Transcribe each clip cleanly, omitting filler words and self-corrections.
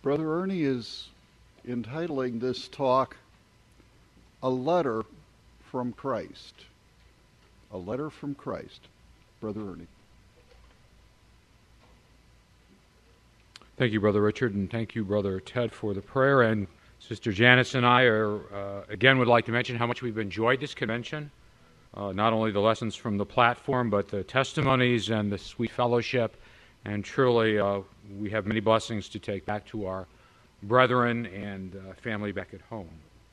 Brother Ernie is entitling this talk, A Letter from Christ. A Letter from Christ. Brother Ernie. Thank you, Brother Richard, and thank you, Brother Ted, for the prayer. And Sister Janice and I again would like to mention how much we've enjoyed this convention. Not only the lessons from the platform, but the testimonies and the sweet fellowship. And truly, we have many blessings to take back to our brethren and family back at home.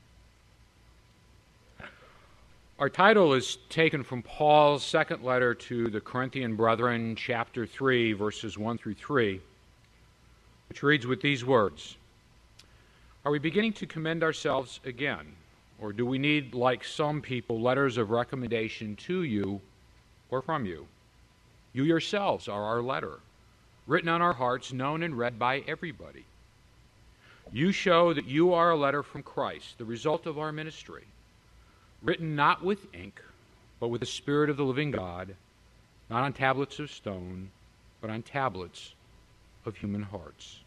Our title is taken from Paul's second letter to the Corinthian brethren, chapter 3, verses 1 through 3, which reads with these words: Are we beginning to commend ourselves again, or do we need, like some people, letters of recommendation to you or from you? You yourselves are our letter, written on our hearts, known and read by everybody. You show that you are a letter from Christ, the result of our ministry, written not with ink, but with the Spirit of the living God, not on tablets of stone, but on tablets of human hearts.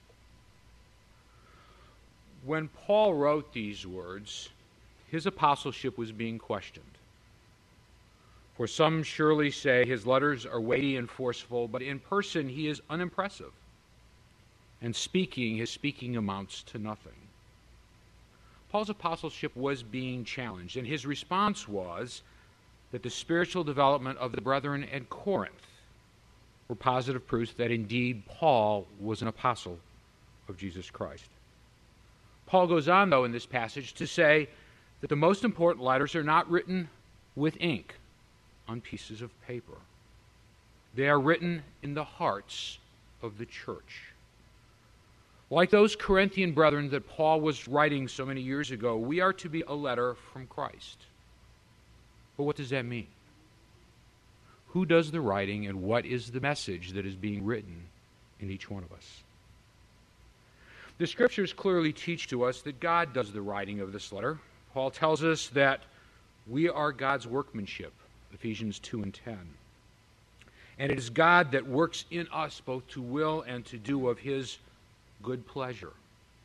When Paul wrote these words, his apostleship was being questioned. For some surely say his letters are weighty and forceful, but in person he is unimpressive. And his speaking amounts to nothing. Paul's apostleship was being challenged, and his response was that the spiritual development of the brethren at Corinth were positive proofs that indeed Paul was an apostle of Jesus Christ. Paul goes on, though, in this passage to say that the most important letters are not written with ink on pieces of paper. They are written in the hearts of the church. Like those Corinthian brethren that Paul was writing so many years ago, we are to be a letter from Christ. But what does that mean? Who does the writing, and what is the message that is being written in each one of us? The Scriptures clearly teach to us that God does the writing of this letter. Paul tells us that we are God's workmanship, Ephesians 2 and 10. And it is God that works in us both to will and to do of His good pleasure.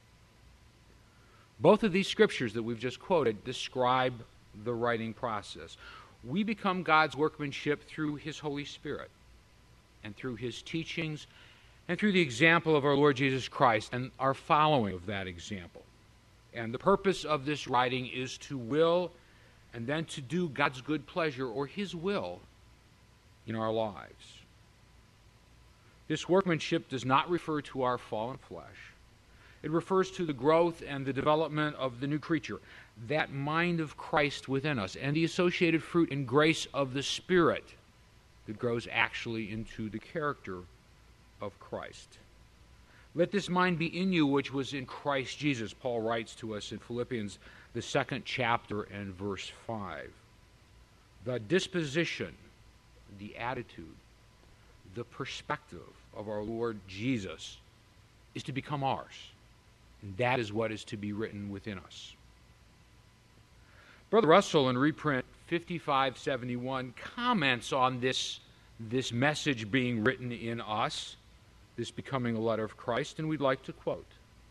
Both of these scriptures that we've just quoted describe the writing process. We become God's workmanship through His Holy Spirit and through His teachings and through the example of our Lord Jesus Christ and our following of that example. And the purpose of this writing is to will and then to do God's good pleasure or His will in our lives. This workmanship does not refer to our fallen flesh. It refers to the growth and the development of the new creature, that mind of Christ within us, and the associated fruit and grace of the Spirit that grows actually into the character of Christ. Let this mind be in you which was in Christ Jesus, Paul writes to us in Philippians, the 2nd chapter and verse 5. The disposition, the attitude, the perspective of our Lord Jesus is to become ours. And that is what is to be written within us. Brother Russell in reprint 5571 comments on this message being written in us, this becoming a letter of Christ, and we'd like to quote.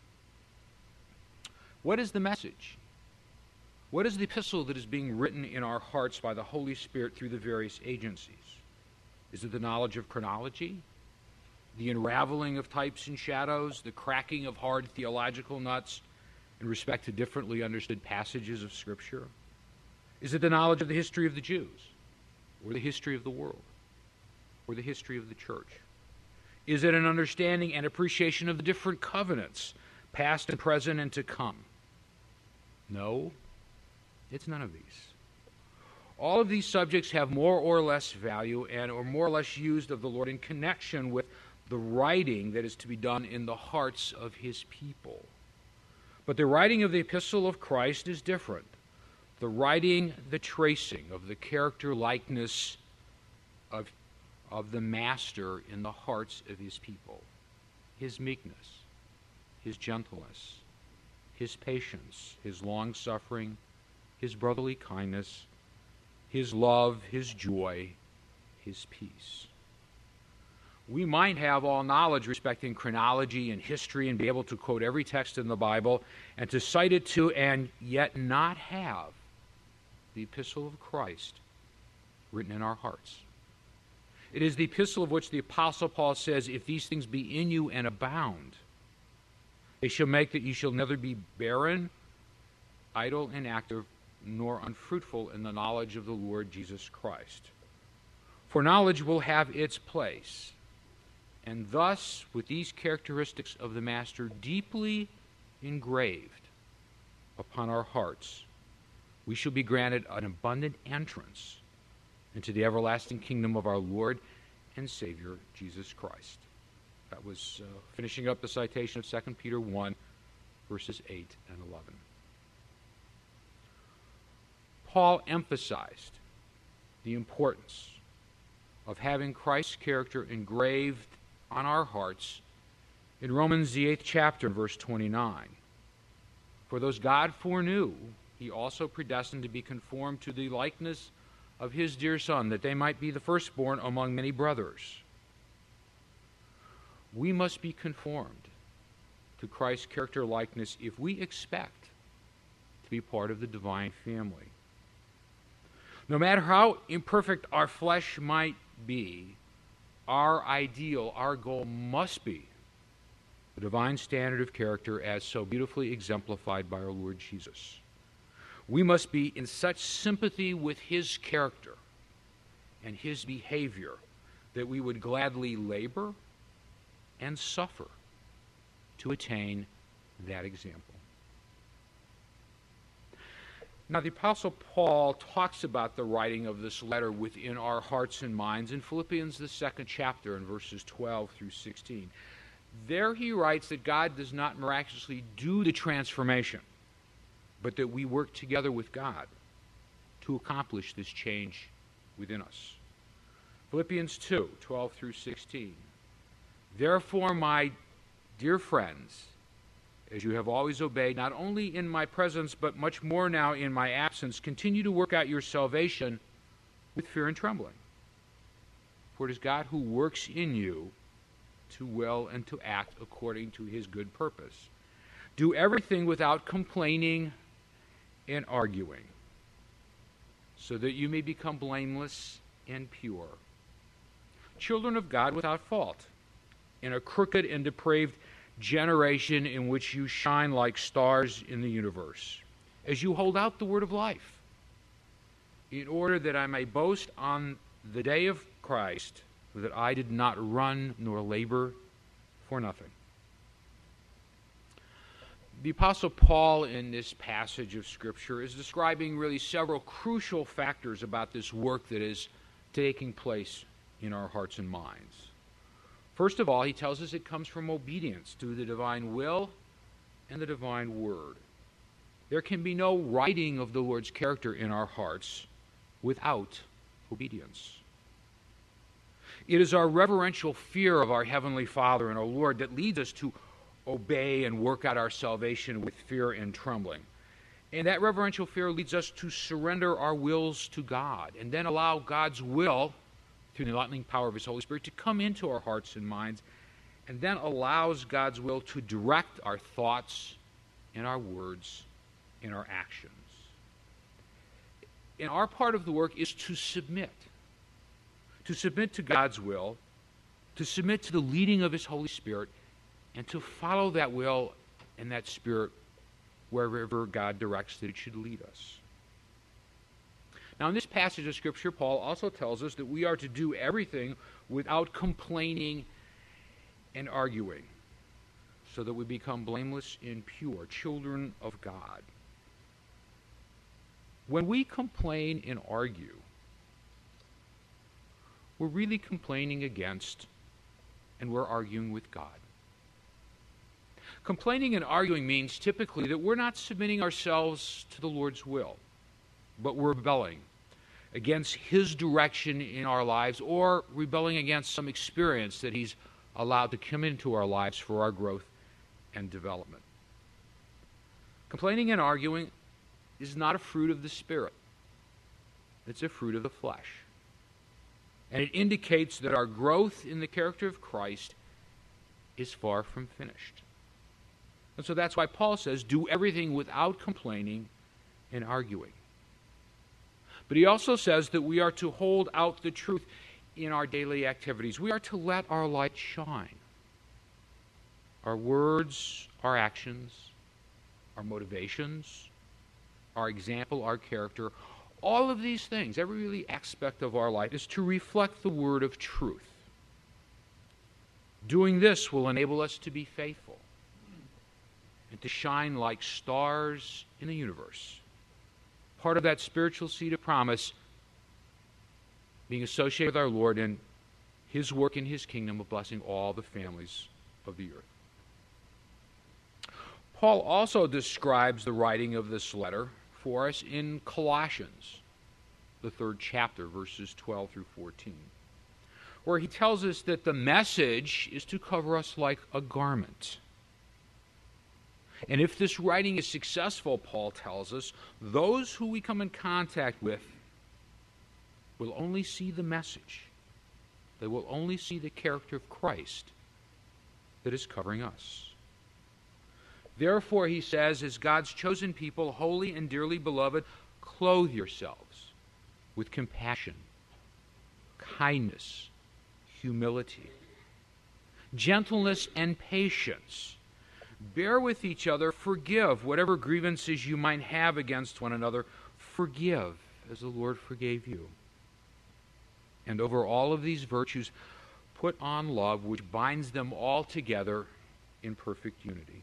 What is the message? What is the epistle that is being written in our hearts by the Holy Spirit through the various agencies? Is it the knowledge of chronology, the unraveling of types and shadows, the cracking of hard theological nuts in respect to differently understood passages of Scripture? Is it the knowledge of the history of the Jews, or the history of the world, or the history of the church? Is it an understanding and appreciation of the different covenants, past and present and to come? No, it's none of these. All of these subjects have more or less value and are more or less used of the Lord in connection with the writing that is to be done in the hearts of His people. But the writing of the epistle of Christ is different. The writing, the tracing of the character likeness of the Master in the hearts of His people. His meekness, His gentleness, His patience, His long-suffering, His brotherly kindness, His love, His joy, His peace. We might have all knowledge respecting chronology and history and be able to quote every text in the Bible and to cite it to, and yet not have the epistle of Christ written in our hearts. It is the epistle of which the Apostle Paul says, if these things be in you and abound, they shall make that you shall neither be barren, idle, inactive, nor unfruitful in the knowledge of the Lord Jesus Christ. For knowledge will have its place. And thus, with these characteristics of the Master deeply engraved upon our hearts, we shall be granted an abundant entrance into the everlasting kingdom of our Lord and Savior, Jesus Christ. That was finishing up the citation of 2 Peter 1, verses 8 and 11. Paul emphasized the importance of having Christ's character engraved on our hearts in Romans, the 8th chapter, verse 29. For those God foreknew, he also predestined to be conformed to the likeness of his dear Son, that they might be the firstborn among many brothers. We must be conformed to Christ's character likeness if we expect to be part of the divine family. No matter how imperfect our flesh might be, our ideal, our goal must be the divine standard of character as so beautifully exemplified by our Lord Jesus. We must be in such sympathy with his character and his behavior that we would gladly labor and suffer to attain that example. Now, the Apostle Paul talks about the writing of this letter within our hearts and minds in Philippians, the 2nd chapter, in verses 12 through 16. There he writes that God does not miraculously do the transformation, but that we work together with God to accomplish this change within us. Philippians 2, 12 through 16. Therefore, my dear friends, as you have always obeyed, not only in my presence, but much more now in my absence, continue to work out your salvation with fear and trembling. For it is God who works in you to will and to act according to his good purpose. Do everything without complaining and arguing, so that you may become blameless and pure, children of God without fault, in a crooked and depraved generation in which you shine like stars in the universe, as you hold out the word of life, in order that I may boast on the day of Christ that I did not run nor labor for nothing. The Apostle Paul in this passage of Scripture is describing really several crucial factors about this work that is taking place in our hearts and minds. First of all, he tells us it comes from obedience to the divine will and the divine word. There can be no writing of the Lord's character in our hearts without obedience. It is our reverential fear of our Heavenly Father and our Lord that leads us to obey and work out our salvation with fear and trembling. And that reverential fear leads us to surrender our wills to God and then allow God's will, through the enlightening power of his Holy Spirit, to come into our hearts and minds, and then allows God's will to direct our thoughts and our words and our actions. And our part of the work is to submit to God's will, to submit to the leading of his Holy Spirit, and to follow that will and that Spirit wherever God directs that it should lead us. Now, in this passage of Scripture, Paul also tells us that we are to do everything without complaining and arguing, so that we become blameless and pure, children of God. When we complain and argue, we're really complaining against and we're arguing with God. Complaining and arguing means typically that we're not submitting ourselves to the Lord's will, but we're rebelling against his direction in our lives, or rebelling against some experience that he's allowed to come into our lives for our growth and development. Complaining and arguing is not a fruit of the Spirit. It's a fruit of the flesh. And it indicates that our growth in the character of Christ is far from finished. And so that's why Paul says, do everything without complaining and arguing. But he also says that we are to hold out the truth in our daily activities. We are to let our light shine. Our words, our actions, our motivations, our example, our character, all of these things, every really aspect of our life is to reflect the word of truth. Doing this will enable us to be faithful and to shine like stars in the universe. Part of that spiritual seed of promise being associated with our Lord and His work in His kingdom of blessing all the families of the earth. Paul also describes the writing of this letter for us in Colossians, the 3rd chapter, verses 12 through 14, where he tells us that the message is to cover us like a garment. And if this writing is successful, Paul tells us, those who we come in contact with will only see the message. They will only see the character of Christ that is covering us. Therefore, he says, as God's chosen people, holy and dearly beloved, clothe yourselves with compassion, kindness, humility, gentleness, and patience. Bear with each other, forgive whatever grievances you might have against one another. Forgive as the Lord forgave you. And over all of these virtues, put on love, which binds them all together in perfect unity.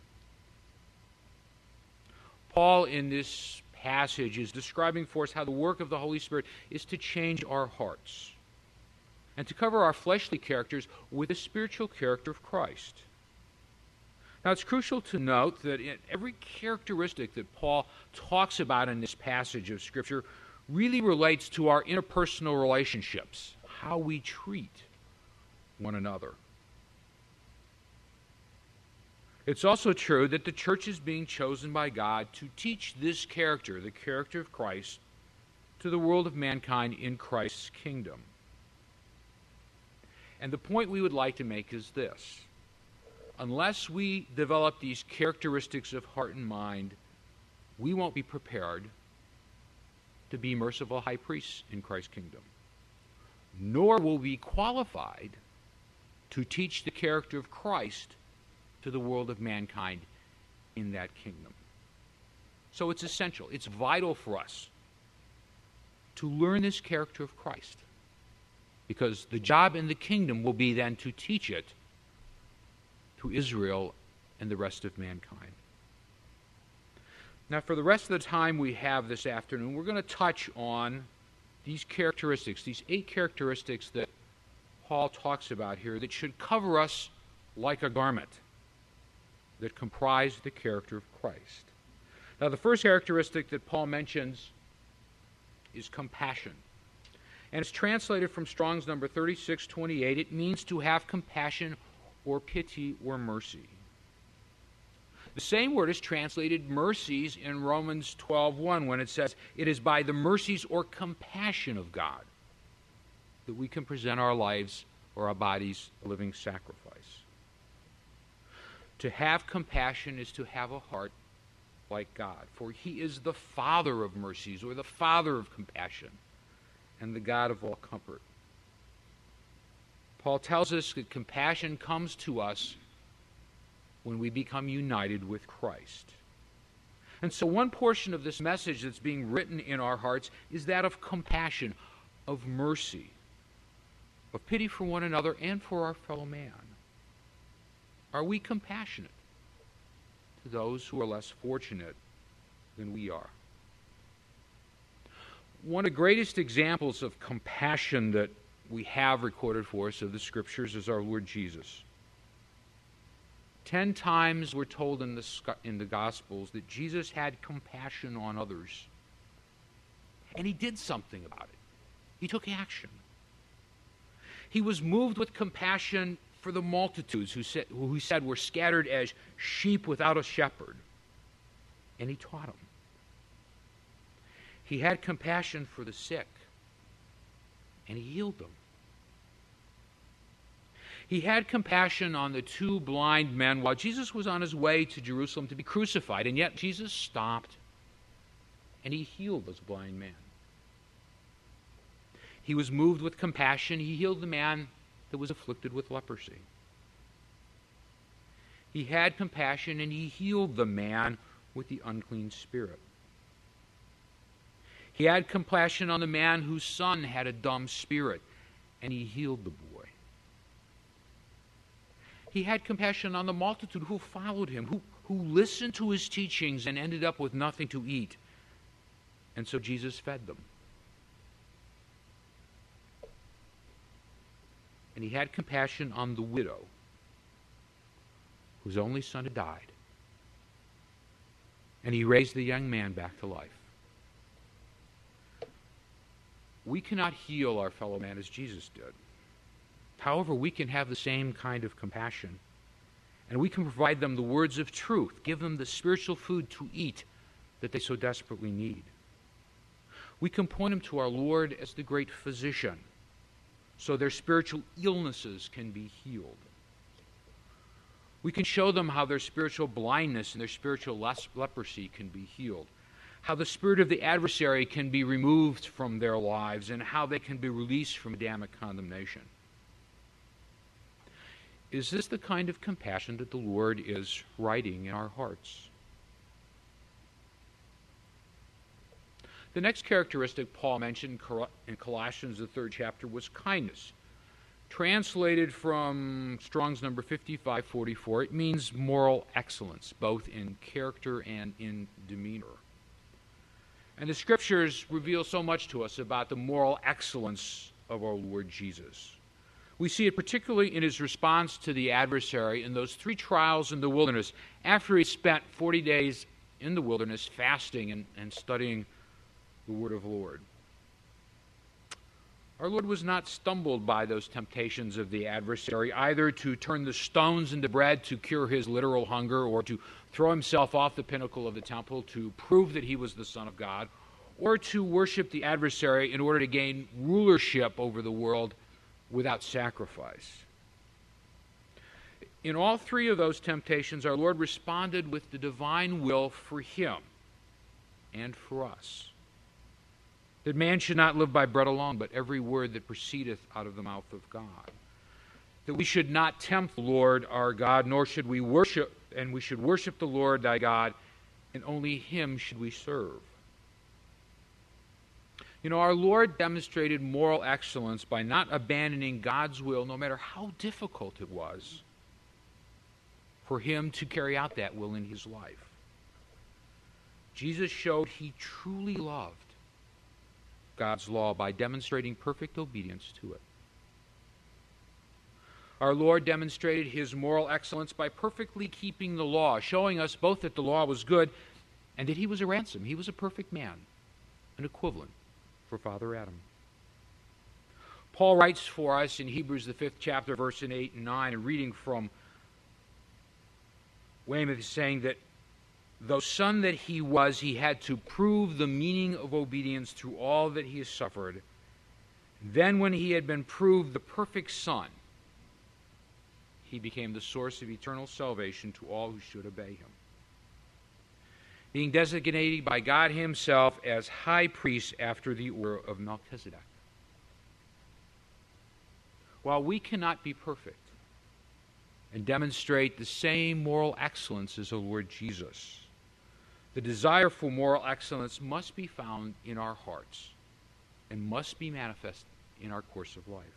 Paul, in this passage, is describing for us how the work of the Holy Spirit is to change our hearts and to cover our fleshly characters with the spiritual character of Christ. Now, it's crucial to note that in every characteristic that Paul talks about in this passage of Scripture really relates to our interpersonal relationships, how we treat one another. It's also true that the church is being chosen by God to teach this character, the character of Christ, to the world of mankind in Christ's kingdom. And the point we would like to make is this. Unless we develop these characteristics of heart and mind, we won't be prepared to be merciful high priests in Christ's kingdom, nor will we be qualified to teach the character of Christ to the world of mankind in that kingdom. So it's essential, it's vital for us to learn this character of Christ, because the job in the kingdom will be then to teach it to Israel and the rest of mankind. Now, for the rest of the time we have this afternoon, we're going to touch on these characteristics, these 8 characteristics that Paul talks about here that should cover us like a garment, that comprise the character of Christ. Now, the first characteristic that Paul mentions is compassion. And it's translated from Strong's number 3628. It means to have compassion or pity or mercy. The same word is translated mercies in Romans 12:1 when it says, it is by the mercies or compassion of God that we can present our lives or our bodies a living sacrifice. To have compassion is to have a heart like God, for He is the Father of mercies, or the Father of compassion, and the God of all comfort. Paul tells us that compassion comes to us when we become united with Christ. And so one portion of this message that's being written in our hearts is that of compassion, of mercy, of pity for one another and for our fellow man. Are we compassionate to those who are less fortunate than we are? One of the greatest examples of compassion that we have recorded for us of the Scriptures is our Lord Jesus. 10 times we're told in the Gospels that Jesus had compassion on others. And He did something about it. He took action. He was moved with compassion for the multitudes who he said were scattered as sheep without a shepherd. And He taught them. He had compassion for the sick. And He healed them. He had compassion on the two blind men while Jesus was on his way to Jerusalem to be crucified, and yet Jesus stopped and he healed those blind men. He was moved with compassion. He healed the man that was afflicted with leprosy. He had compassion and he healed the man with the unclean spirit. He had compassion on the man whose son had a dumb spirit, and he healed the boy. He had compassion on the multitude who followed him, who listened to his teachings and ended up with nothing to eat. And so Jesus fed them. And he had compassion on the widow whose only son had died. And he raised the young man back to life. We cannot heal our fellow man as Jesus did. However, we can have the same kind of compassion. And we can provide them the words of truth, give them the spiritual food to eat that they so desperately need. We can point them to our Lord as the great physician, so their spiritual illnesses can be healed. We can show them how their spiritual blindness and their spiritual leprosy can be healed, how the spirit of the adversary can be removed from their lives, and how they can be released from Adamic condemnation. Is this the kind of compassion that the Lord is writing in our hearts? The next characteristic Paul mentioned in Colossians, the 3rd chapter, was kindness. Translated from Strong's number 5544, it means moral excellence, both in character and in demeanor. And the Scriptures reveal so much to us about the moral excellence of our Lord Jesus. We see it particularly in his response to the adversary in those 3 trials in the wilderness, after he spent 40 days in the wilderness fasting and studying the Word of the Lord. Our Lord was not stumbled by those temptations of the adversary, either to turn the stones into bread to cure his literal hunger, or to throw himself off the pinnacle of the temple to prove that he was the Son of God, or to worship the adversary in order to gain rulership over the world without sacrifice. In all 3 of those temptations, our Lord responded with the divine will for him and for us. That man should not live by bread alone, but every word that proceedeth out of the mouth of God. That we should not tempt the Lord our God, nor should we worship, and we should worship the Lord thy God, and only him should we serve. You know, our Lord demonstrated moral excellence by not abandoning God's will, no matter how difficult it was for him to carry out that will in his life. Jesus showed he truly loved God's law by demonstrating perfect obedience to it. Our Lord demonstrated his moral excellence by perfectly keeping the law, showing us both that the law was good and that he was a ransom. He was a perfect man, an equivalent for Father Adam. Paul writes for us in Hebrews, the 5th chapter, verses 8 and 9, and reading from Weymouth, saying that though son that he was, he had to prove the meaning of obedience through all that he has suffered. Then when he had been proved the perfect son, he became the source of eternal salvation to all who should obey him. Being designated by God himself as high priest after the order of Melchizedek. While we cannot be perfect and demonstrate the same moral excellence as the Lord Jesus, the desire for moral excellence must be found in our hearts and must be manifest in our course of life.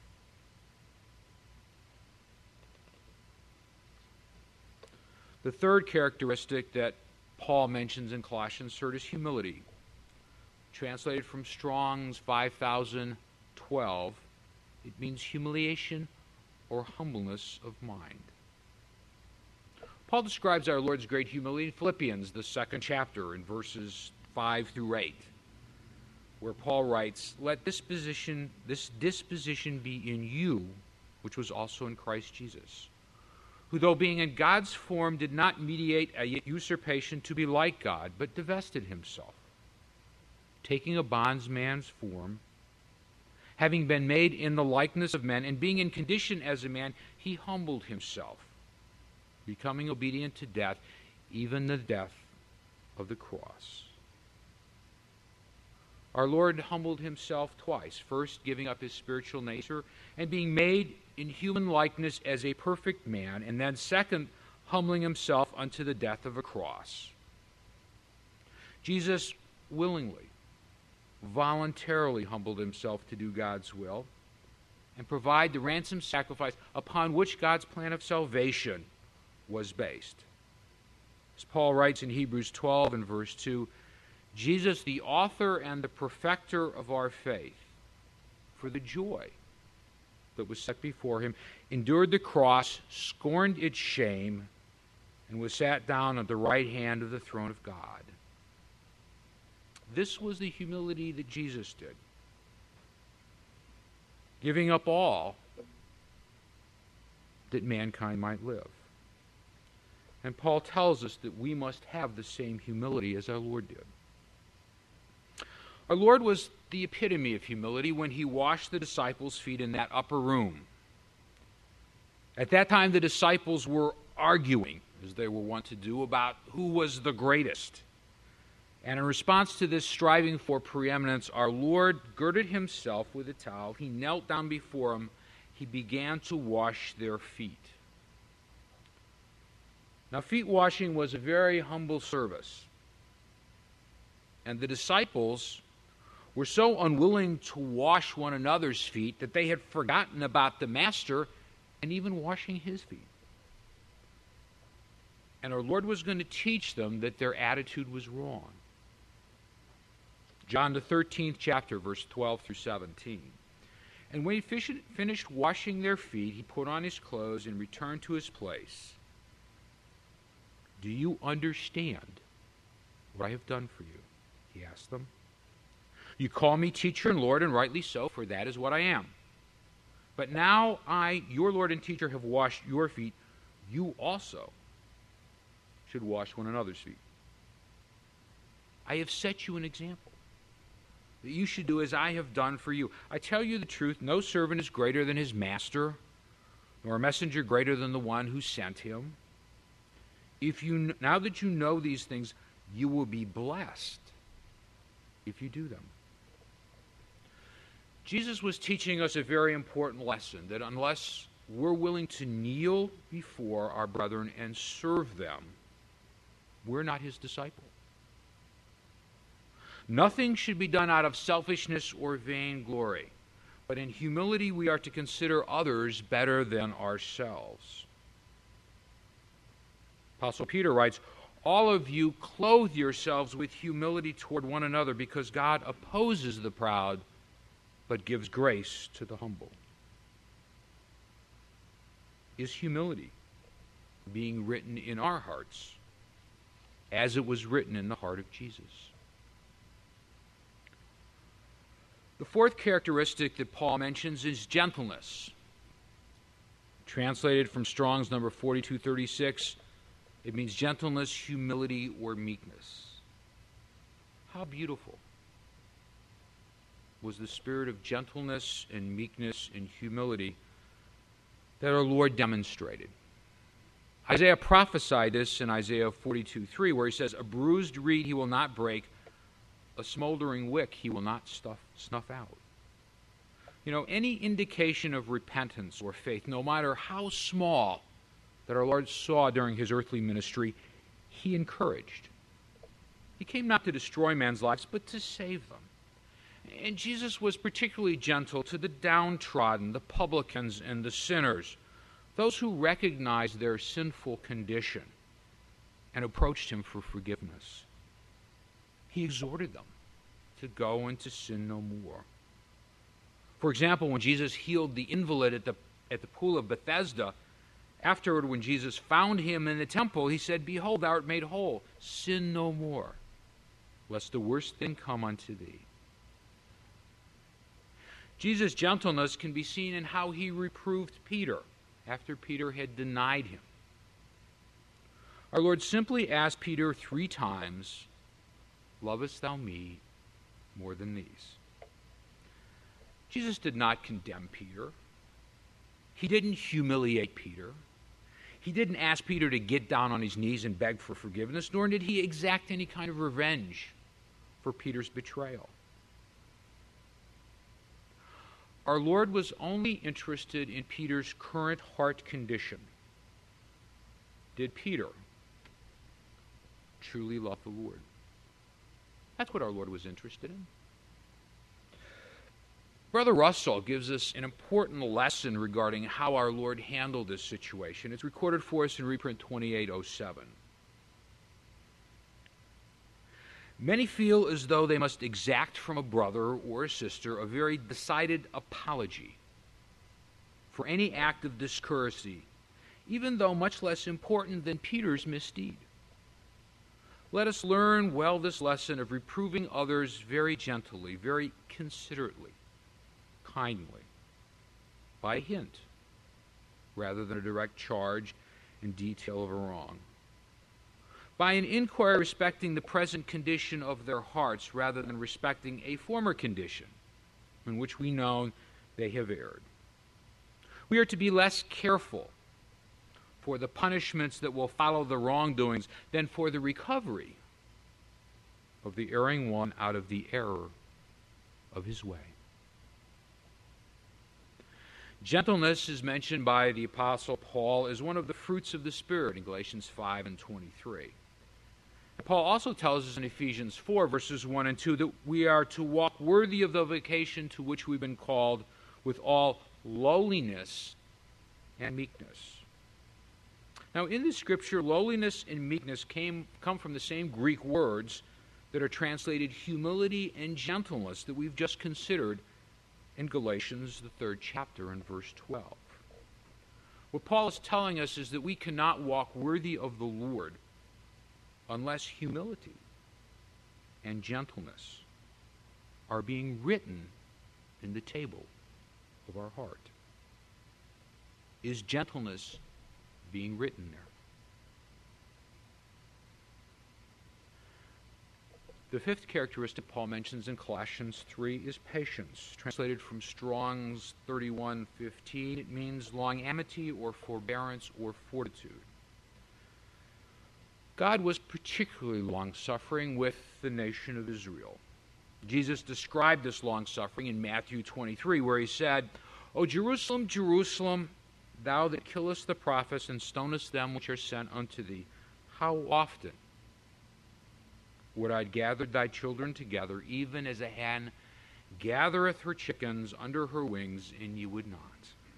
The third characteristic that Paul mentions in Colossians 3 is humility. Translated from Strong's 5012, it means humiliation or humbleness of mind. Paul describes our Lord's great humility in Philippians, the 2nd chapter, in verses 5 through 8, where Paul writes, "Let this disposition be in you, which was also in Christ Jesus, who though being in God's form did not mediate a usurpation to be like God, but divested himself, taking a bondman's form, Having been made in the likeness of men, and being in condition as a man, he humbled himself, becoming obedient to death, even the death of the cross. Our Lord humbled himself twice, first giving up his spiritual nature and being made in human likeness as a perfect man, and then second, humbling himself unto the death of a cross. Jesus willingly, voluntarily humbled himself to do God's will and provide the ransom sacrifice upon which God's plan of salvation was based. As Paul writes in Hebrews 12 and verse 2, Jesus, the author and the perfecter of our faith, for the joy that was set before him, endured the cross, scorned its shame, and was sat down at the right hand of the throne of God. This was the humility that Jesus did, giving up all that mankind might live. And Paul tells us that we must have the same humility as our Lord did. Our Lord was the epitome of humility when he washed the disciples' feet in that upper room. At that time, the disciples were arguing, as they were wont to do, about who was the greatest. And in response to this striving for preeminence, our Lord girded himself with a towel. He knelt down before them. He began to wash their feet. Now, feet washing was a very humble service. And the disciples were so unwilling to wash one another's feet that they had forgotten about the Master and even washing his feet. And our Lord was going to teach them that their attitude was wrong. John the 13th chapter, verse 12 through 17. And when he finished washing their feet, he put on his clothes and returned to his place. Do you understand what I have done for you? He asked them. You call me teacher and Lord, and rightly so, for that is what I am. But now I, your Lord and teacher, have washed your feet. You also should wash one another's feet. I have set you an example, that you should do as I have done for you. I tell you the truth, no servant is greater than his master, nor a messenger greater than the one who sent him. Now that you know these things, you will be blessed if you do them. Jesus was teaching us a very important lesson, that unless we're willing to kneel before our brethren and serve them, we're not his disciple. Nothing should be done out of selfishness or vainglory, but in humility we are to consider others better than ourselves. Apostle Peter writes, all of you clothe yourselves with humility toward one another, because God opposes the proud, but gives grace to the humble. Is humility being written in our hearts as it was written in the heart of Jesus? The fourth characteristic that Paul mentions is gentleness. Translated from Strong's number 4236, it means gentleness, humility, or meekness. How beautiful was the spirit of gentleness and meekness and humility that our Lord demonstrated. Isaiah prophesied this in Isaiah 42:3, where he says, a bruised reed he will not break, a smoldering wick he will not snuff out. You know, any indication of repentance or faith, no matter how small, that our Lord saw during his earthly ministry, he encouraged. He came not to destroy men's lives, but to save them. And Jesus was particularly gentle to the downtrodden, the publicans, and the sinners, those who recognized their sinful condition and approached him for forgiveness. He exhorted them to go and to sin no more. For example, when Jesus healed the invalid at the pool of Bethesda, afterward, when Jesus found him in the temple, he said, behold, thou art made whole. Sin no more, lest the worst thing come unto thee. Jesus' gentleness can be seen in how he reproved Peter after Peter had denied him. Our Lord simply asked Peter 3 times, lovest thou me more than these? Jesus did not condemn Peter. He didn't humiliate Peter. He didn't ask Peter to get down on his knees and beg for forgiveness, nor did he exact any kind of revenge for Peter's betrayal. Our Lord was only interested in Peter's current heart condition. Did Peter truly love the Lord? That's what our Lord was interested in. Brother Russell gives us an important lesson regarding how our Lord handled this situation. It's recorded for us in reprint 2807. Many feel as though they must exact from a brother or a sister a very decided apology for any act of discourtesy, even though much less important than Peter's misdeed. Let us learn well this lesson of reproving others very gently, very considerately, kindly, by a hint, rather than a direct charge and detail of a wrong. By an inquiry respecting the present condition of their hearts, rather than respecting a former condition in which we know they have erred. We are to be less careful for the punishments that will follow the wrongdoings than for the recovery of the erring one out of the error of his way. Gentleness is mentioned by the Apostle Paul as one of the fruits of the Spirit in Galatians 5 and 23. Paul also tells us in Ephesians 4, verses 1 and 2, that we are to walk worthy of the vocation to which we've been called with all lowliness and meekness. Now, in the Scripture, lowliness and meekness come from the same Greek words that are translated humility and gentleness that we've just considered in Galatians, the 3rd chapter, and verse 12. What Paul is telling us is that we cannot walk worthy of the Lord unless humility and gentleness are being written in the table of our heart. Is gentleness being written there? The fifth characteristic Paul mentions in Colossians 3 is patience. Translated from Strong's 31:15, it means longanimity or forbearance or fortitude. God was particularly long-suffering with the nation of Israel. Jesus described this long-suffering in Matthew 23, where he said, O Jerusalem, Jerusalem, thou that killest the prophets and stonest them which are sent unto thee, how often would I gather thy children together, even as a hen gathereth her chickens under her wings, and ye would not.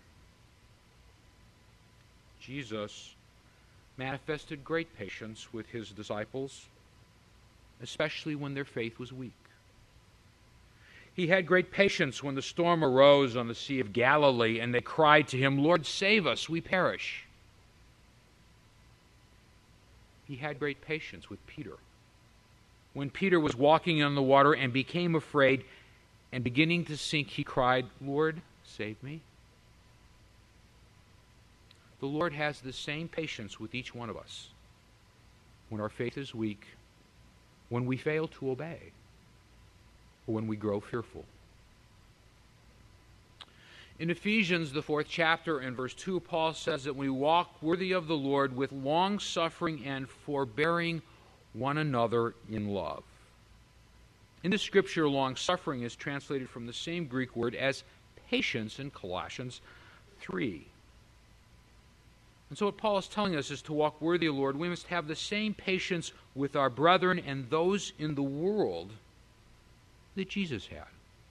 Jesus manifested great patience with his disciples, especially when their faith was weak. He had great patience when the storm arose on the Sea of Galilee, and they cried to him, Lord, save us, we perish. He had great patience with Peter when Peter was walking on the water and became afraid and beginning to sink, he cried, Lord, save me. The Lord has the same patience with each one of us when our faith is weak, when we fail to obey, or when we grow fearful. In Ephesians, the 4th chapter and verse 2, Paul says that we walk worthy of the Lord with long-suffering and forbearing one another in love. In the Scripture, long-suffering is translated from the same Greek word as patience in Colossians 3. And so what Paul is telling us is to walk worthy of the Lord, we must have the same patience with our brethren and those in the world that Jesus had.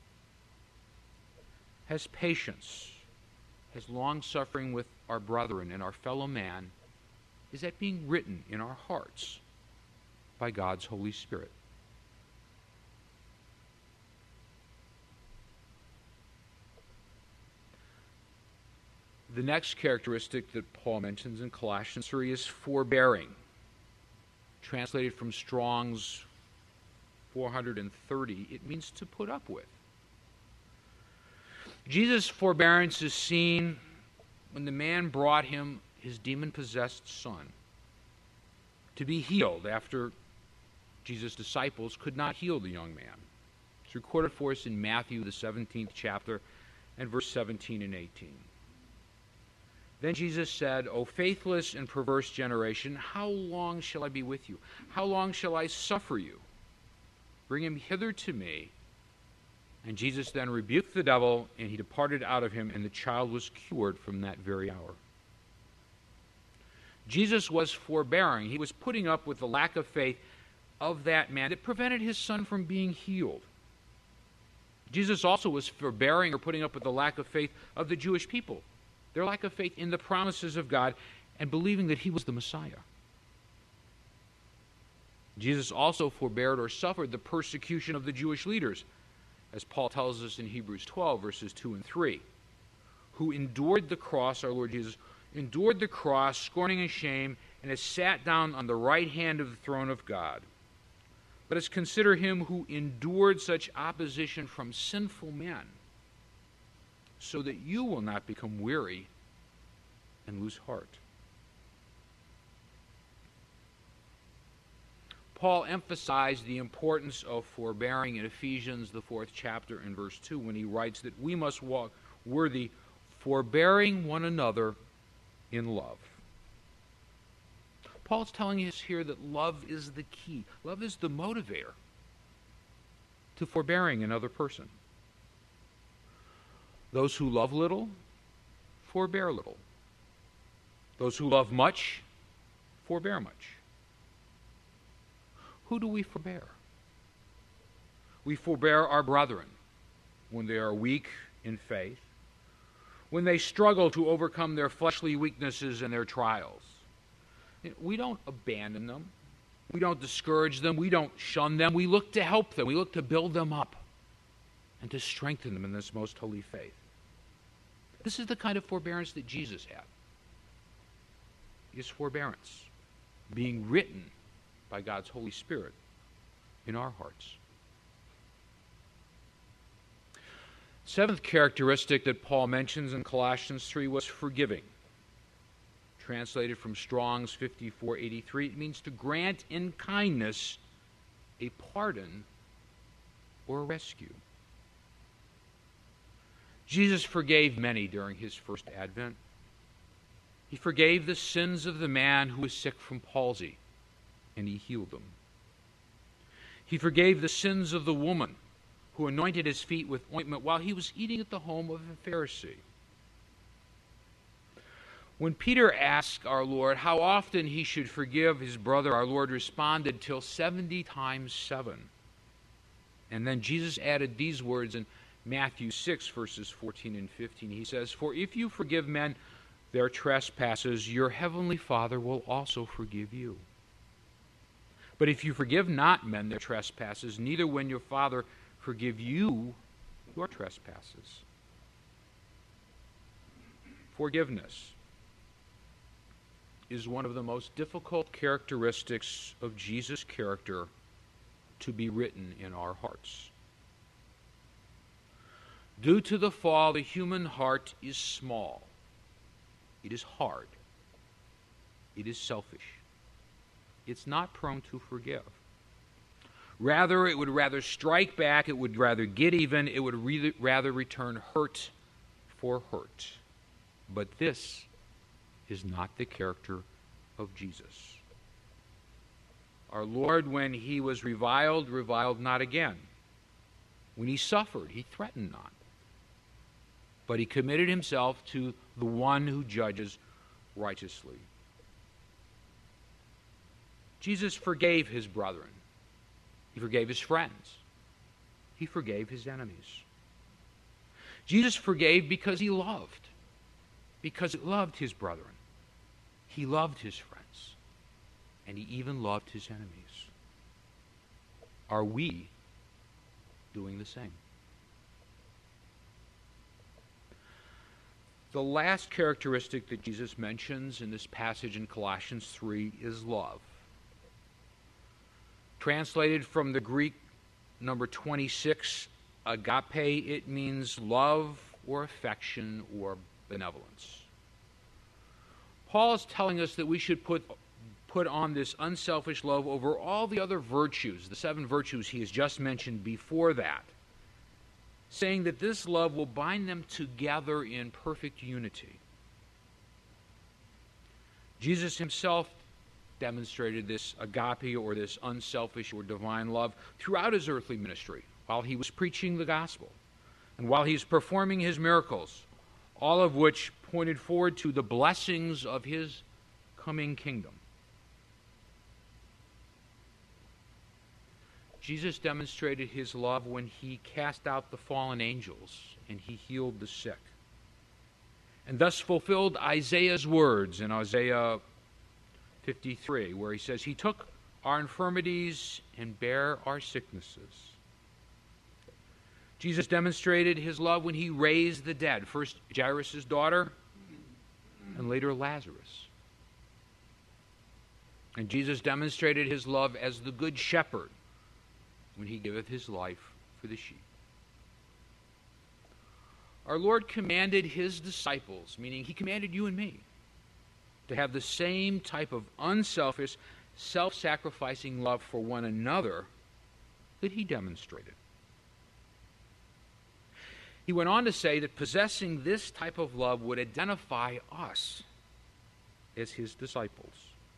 Has patience, has long-suffering with our brethren and our fellow man, is that being written in our hearts by God's Holy Spirit? The next characteristic that Paul mentions in Colossians 3 is forbearing. Translated from Strong's 430, it means to put up with. Jesus' forbearance is seen when the man brought him his demon-possessed son to be healed after Jesus' disciples could not heal the young man. It's recorded for us in Matthew, the 17th chapter, and verse 17 and 18. Then Jesus said, O faithless and perverse generation, how long shall I be with you? How long shall I suffer you? Bring him hither to me. And Jesus then rebuked the devil, and he departed out of him, and the child was cured from that very hour. Jesus was forbearing. He was putting up with the lack of faith of that man that prevented his son from being healed. Jesus also was forbearing or putting up with the lack of faith of the Jewish people, their lack of faith in the promises of God and believing that he was the Messiah. Jesus also forbeared or suffered the persecution of the Jewish leaders, as Paul tells us in Hebrews 12, verses 2 and 3, who endured the cross, our Lord Jesus, endured the cross, scorning and shame, and has sat down on the right hand of the throne of God. Let us consider him who endured such opposition from sinful men, so that you will not become weary and lose heart. Paul emphasized the importance of forbearing in Ephesians, the 4th chapter, and verse 2, when he writes that we must walk worthy, forbearing one another in love. Paul's telling us here that love is the key. Love is the motivator to forbearing another person. Those who love little, forbear little. Those who love much, forbear much. Who do we forbear? We forbear our brethren when they are weak in faith, when they struggle to overcome their fleshly weaknesses and their trials. We don't abandon them. We don't discourage them. We don't shun them. We look to help them. We look to build them up and to strengthen them in this most holy faith. This is the kind of forbearance that Jesus had. His forbearance being written by God's Holy Spirit in our hearts. Seventh characteristic that Paul mentions in Colossians 3 was forgiving. Translated from Strong's 5483, it means to grant in kindness a pardon or a rescue. Jesus forgave many during his first advent. He forgave the sins of the man who was sick from palsy, and he healed them. He forgave the sins of the woman who anointed his feet with ointment while he was eating at the home of a Pharisee. When Peter asked our Lord how often he should forgive his brother, our Lord responded, till 70 times 7. And then Jesus added these words in Matthew 6, verses 14 and 15. He says, For if you forgive men their trespasses, your heavenly Father will also forgive you. But if you forgive not men their trespasses, neither will your Father forgive you your trespasses. Forgiveness is one of the most difficult characteristics of Jesus' character to be written in our hearts. Due to the fall, the human heart is small. It is hard. It is selfish. It's not prone to forgive. Rather, it would rather strike back, it would rather get even, it would rather return hurt for hurt. But this is not the character of Jesus. Our Lord, when he was reviled, reviled not again. When he suffered, he threatened not. But he committed himself to the one who judges righteously. Jesus forgave his brethren. He forgave his friends. He forgave his enemies. Jesus forgave because he loved. Because he loved his brethren. He loved his friends. And he even loved his enemies. Are we doing the same? The last characteristic that Jesus mentions in this passage in Colossians 3 is love. Translated from the Greek number 26, agape, it means love or affection or benevolence. Paul is telling us that we should put on this unselfish love over all the other virtues, the 7 virtues he has just mentioned before that. saying that this love will bind them together in perfect unity. Jesus himself demonstrated this agape, or this unselfish or divine love, throughout his earthly ministry, while he was preaching the gospel and while he was performing his miracles, all of which pointed forward to the blessings of his coming kingdom. Jesus demonstrated his love when he cast out the fallen angels and he healed the sick, and thus fulfilled Isaiah's words in Isaiah 53, where he says, "He took our infirmities and bare our sicknesses." Jesus demonstrated his love when he raised the dead, first Jairus' daughter, and later Lazarus. And Jesus demonstrated his love as the good shepherd when he giveth his life for the sheep. Our Lord commanded his disciples, meaning he commanded you and me, to have the same type of unselfish, self-sacrificing love for one another that he demonstrated. He went on to say that possessing this type of love would identify us as his disciples.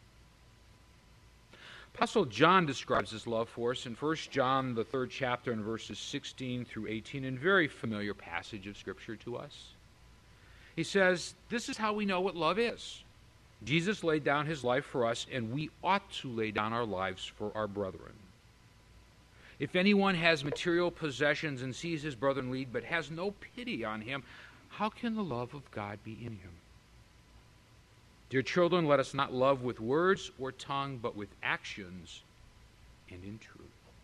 Apostle John describes his love for us in 1 John, the 3rd chapter, and verses 16 through 18, a very familiar passage of Scripture to us. He says, "This is how we know what love is. Jesus laid down his life for us, and we ought to lay down our lives for our brethren. If anyone has material possessions and sees his brother in need, but has no pity on him, how can the love of God be in him? Dear children, let us not love with words or tongue, but with actions and in truth."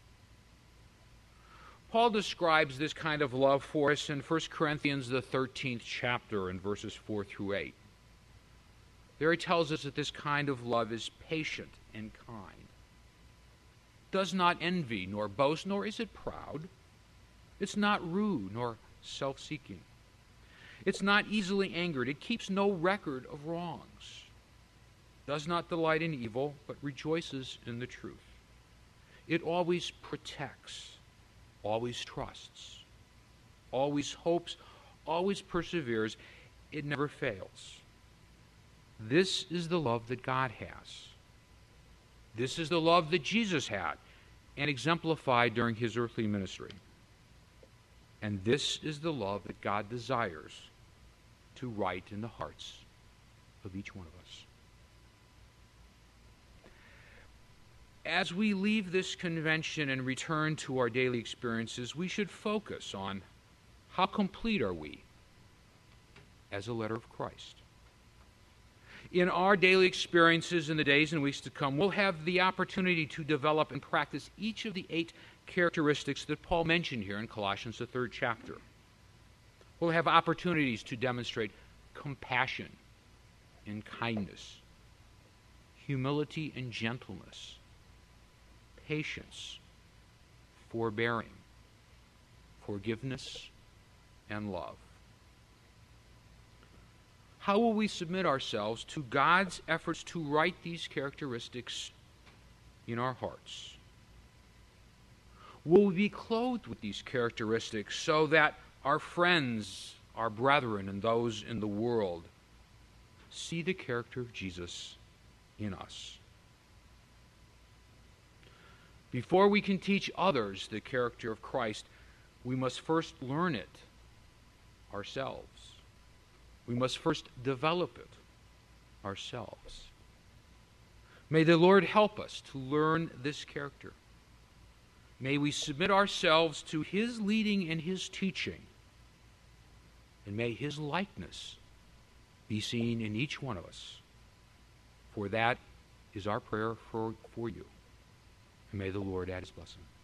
Paul describes this kind of love for us in 1 Corinthians, the 13th chapter, in verses 4 through 8. There he tells us that this kind of love is patient and kind, does not envy, nor boast, nor is it proud. It's not rude, nor self-seeking. It's not easily angered. It keeps no record of wrongs. Does not delight in evil, but rejoices in the truth. It always protects, always trusts, always hopes, always perseveres. It never fails. This is the love that God has. This is the love that Jesus had and exemplified during his earthly ministry. And this is the love that God desires to write in the hearts of each one of us. As we leave this convention and return to our daily experiences, we should focus on how complete are we as a letter of Christ. In our daily experiences in the days and weeks to come, we'll have the opportunity to develop and practice each of the 8 characteristics that Paul mentioned here in Colossians, the 3rd chapter. We'll have opportunities to demonstrate compassion and kindness, humility and gentleness, patience, forbearing, forgiveness, and love. How will we submit ourselves to God's efforts to write these characteristics in our hearts? Will we be clothed with these characteristics so that our friends, our brethren, and those in the world see the character of Jesus in us? Before we can teach others the character of Christ, we must first learn it ourselves. We must first develop it ourselves. May the Lord help us to learn this character. May we submit ourselves to his leading and his teaching. And may his likeness be seen in each one of us. For that is our prayer for you. And may the Lord add his blessing.